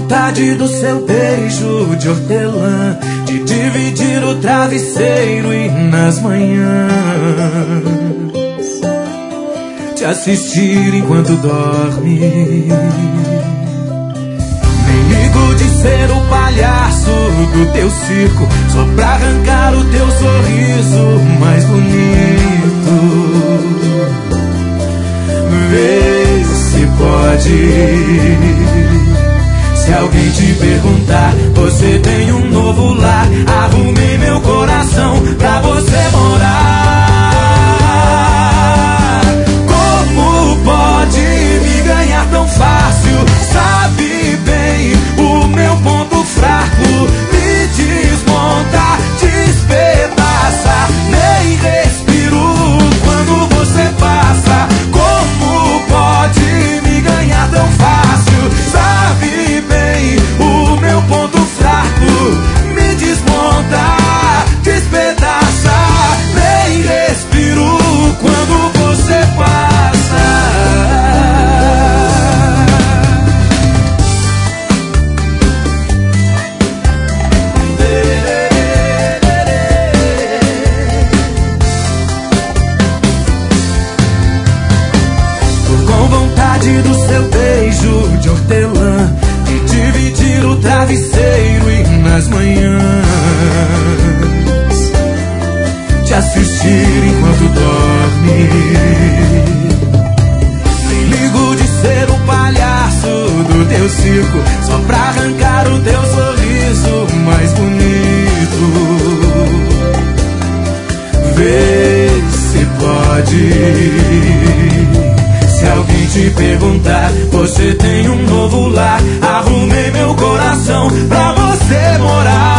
vontade do seu beijo de hortelã, de dividir o travesseiro e nas manhãs te assistir enquanto dorme. Nem ligo de ser o palhaço do teu circo, só pra arrancar o teu sorriso mais bonito. Vê se pode. Se alguém te perguntar, você tem um novo lar. Arrumei meu coração pra você morar. Como pode me ganhar tão fácil? Sabe bem o meu ponto fraco. Me desmonta, despedaça. Nem respiro quando você passa. Como pode me ganhar tão fácil? Sabe bem o meu ponto fraco. Me desmonta, despedaça. Nem respiro quando você passa. Tô com vontade do seu beijo de hortelã, de dividir o travesseiro e nas manhãs te assistir enquanto dorme. Nem ligo de ser o palhaço do teu circo, só pra arrancar o teu sorriso mais bonito. Vê se pode. Se alguém te perguntar, você tem um novo lar. Arrumei meu coração pra você morar.